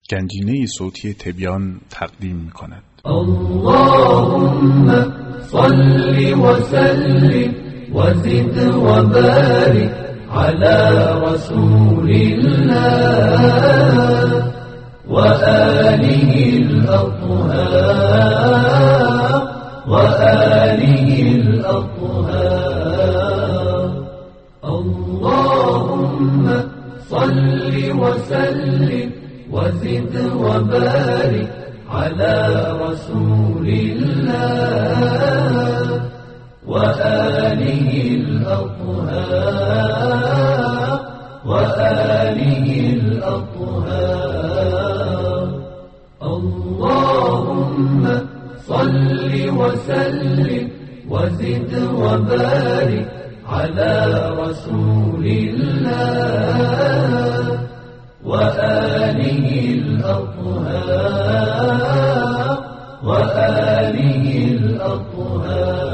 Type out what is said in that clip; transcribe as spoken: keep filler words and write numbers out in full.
گنجینه صوتی تبیان تقدیم می‌کند. اللهم صل وسلم وزد وبارك على رسول الله وآله الأطهار وآله الأطهار. اللهم صل وسلم وزد وبارك على رسول الله وآله الأطهار وآله الأطهار. اللهم صل وسلم وزد وبارك على رسول الله وآله الأطهار وآله الأطهار.